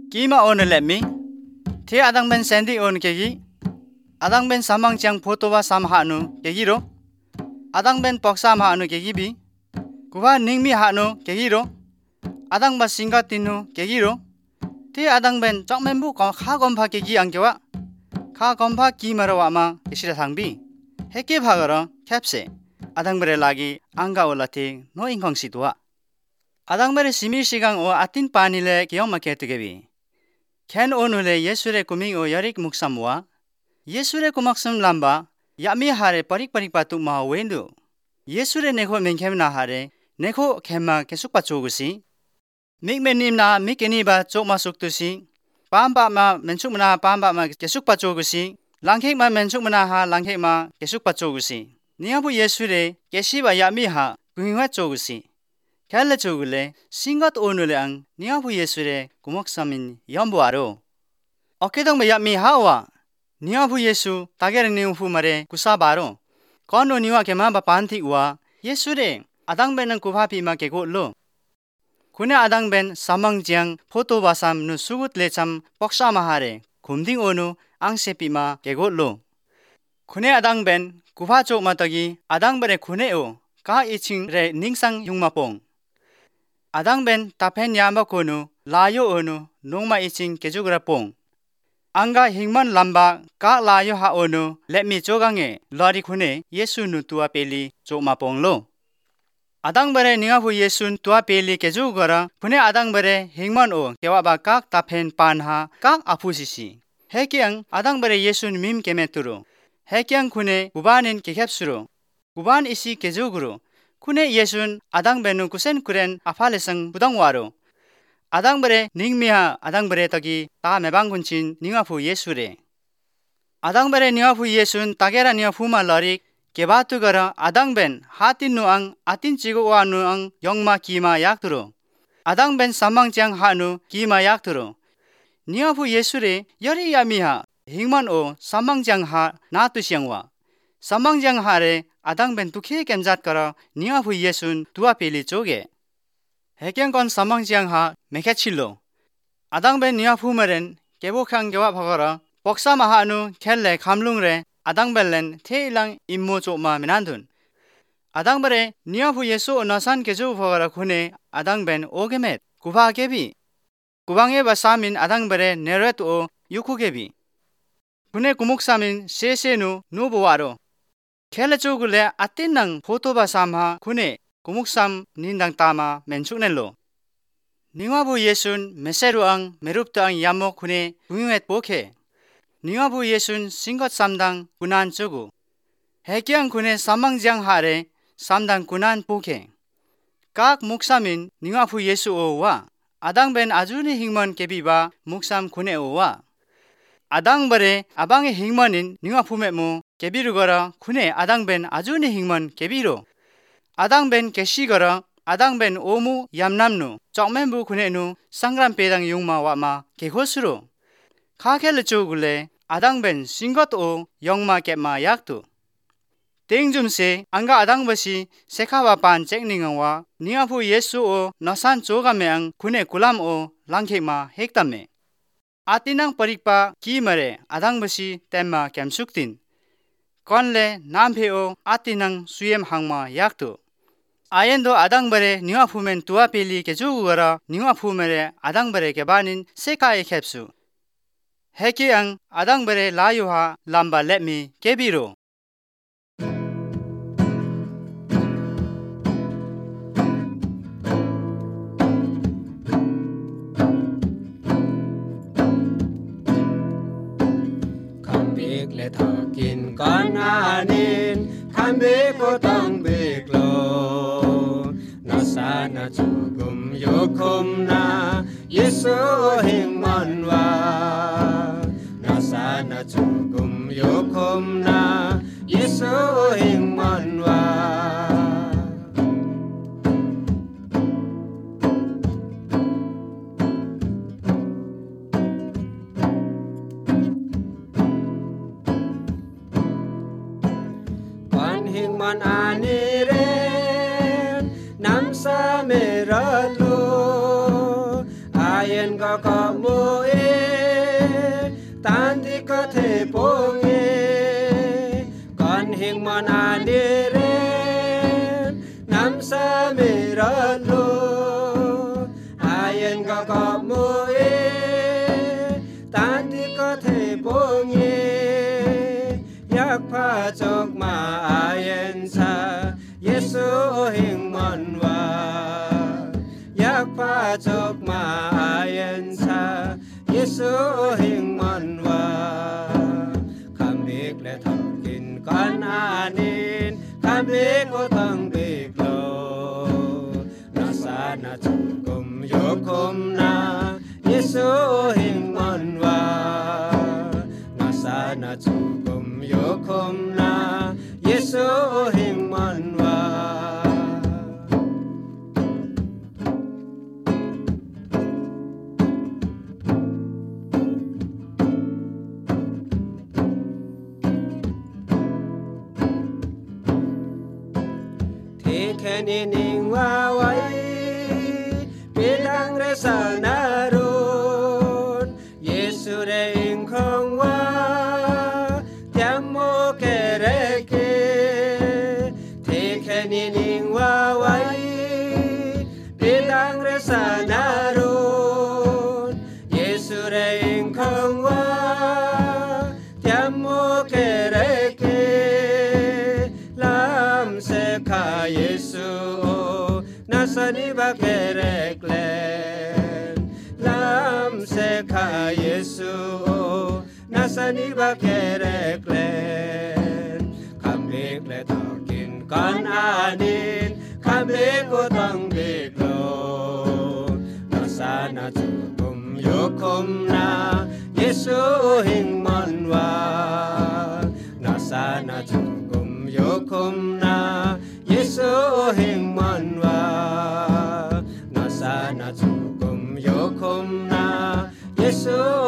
Kima on lemmi. Te adang ben sendi on kegi. Adang ben samang chang photowa samhanu kegiro. Adang ben poksam hanu kegibi. Kuwa ningmi hanu kegiro. Adang ba singatinu kegiro. Te adang ben chokmenbu kha gompa kegi angkewa. Kha gompa kimarawa ma isira sangbi. Heke bhagara 캡세. 아당베레 라기 앙가올라티 노인콩시도아 아당베레 시미시강 오 아틴 파니레 기엄마케트게비 켄 오누레 예수레 꾸밍 오 여릭 묵삼와 예수레 꾸막섬 람바 야미하레 빠릭빠릭 바투마 웬두 예수레 네코 멘케나 하레 네코 켐마 계속바 조그시 믹메님나 미케니바 쪽마속두시 빰바마 멘축마나 빰바마 계속바 조그시 랑케마 멘축마나 하 랑케마 계속바 조그시 니아부 예수레 계시바 야미하 구잉화 쪼구시 갤레 쪼글레 싱갓 오늘랑 니아부 예수레 구목삼인 연부하로 어케동 야미하와 니아부 예수 다게르 니우푸마레 구사바로 건노 니와 게마바 반티와 예수레 아당벤은 구파피마 게고로 구네 아당벤 사망지앙 포토바삼 누 수굿레참 뻑사마하레 곰딩 오누 앙세피마 게고로 구네 아당벤 구파쪽 마떡이 아당벤의 구네오 가 이칭레 닝상 융마뽕 아당벤 타펜 야마코누 라요 오누 농마 이칭 게주그라뽕 앙가 힝만 람바 가 라요 하오누 렛미 조강에 러리 구네 예수누 투아 펠리 쪽마뽕로 아당벤의 닝아후 예순 투아 펠리 게주거라 구네 아당벤의 힝만 오 개와바 각 타펜 판하 각 아푸시시 해기앙 아당벤의 예순 밈 게메투로 해기양 군의 구반인 개캡수로 구반 이시 개조구로 군의 예순 아당베누 구센 구렌 아팔레성 부당와로 아당베레 닝미하 아당베레 떡이 다 매방군친 닝아푸 예수레 아당베레 닝아푸 예순 따게라 닝아푸마 러릭 개바투거라 아당벤 하틴누앙 아틴치고와누앙 영마 기마 약두로 아당벤 사망장 하누 기마 약두로 닝아푸 예수레 여리야미하 힝만오 사망장하 나투시앙와 사망장하레 아당벤 두케 겜잣거라 닝아후 예순 두아필리 쪽에 해경건 사망장하 메케칠로 아당벤 닝아후메렌 개복한 개와 버거라 복사마하누 켈레 감룽레 아당벨렌 테일랑 임모 쪽마 미난둔 아당벨레 닝아후 예수 나산 개조 버거라 군에 아당벤 오게멧 구바게비 구방에 바사민 아당벨레 네레토 유쿠게비 군의 구목삼인 세세누 누보와로 켈레조글레 아틴낭 포토바삼하 군의 구목삼 닌당 따마 멘축넬로 닝와부 예순 메세루앙 메룹당 야목 군의 구용햇 보케 닝와부 예순 싱것삼당 군안 쪼구 해기양 군의 사망장 하레 삼당 군안 보케 각 목삼인 닝와부 예수오와 아당벤 아주니 힝먼 개비바 목삼 군의오와 아당베레 아방의 힝먼인 닝아푸메모 개비르거라 군의 아당벤 아주니 힝먼 개비로 아당벤 개시거라 아당벤 오무 얌남누 쪽멘부 군의누 상그람페당 용마와마 개호스로 카켈르 쪼글레 아당벤 싱것오 영마 깻마 약두 땡줌세 안가 아당버시 세카바판 잭닝와 닝아푸 예수오 너산 조가메앙 군의 굴람오 랑케마 핵담메 아티낭 빠릭파 기마레 아당버시 템마 겜숙틴 건레 남페오 아티낭 수엠 항마 약투 아옌도 아당버레 닝아푸멘 두아필리 게주구거라 닝아푸메레 아당버레 게바닌 세카의 캡수 해기양 아당버레 라요하 람바 렛미 게비로 Takin kananin kami ko tang biglo nasana chugum yokum na Yesu hingmanwa nasana chugum yokum na Yesu hingmanwa hingman aniren namsa meralo ayen có mua tan đi có thể bông con hình mòn à đi lên nắm xa mì rớt lô ai yên có mua tan đi có thể bông yak pha chok ma ai yên xa Yesu hình mòn yak pha chok ma ai yên xa Yesu hình mòn kham bik le thang kin kan anin kham bik ko thang bik lo na sa na chukum yokum na Yesu hình mòn na sa na chukum yokum na Yesu hình mòn Kening wawai bilang resa narun Yesu reing khong wa tiamo kereke Te kening wawai bilang resa narun Yesu reing khong wa tiamo kereke lam se kha Yesu nasani ba kereklen lam se kha Yesu nasani ba kereklen kambik le takin kan anin kambik ko tang biklo nasana chukum yokum na Yesu hình manwa nasana chukum yokum na Yesu hình manwa nasana chukum yokum na Yesu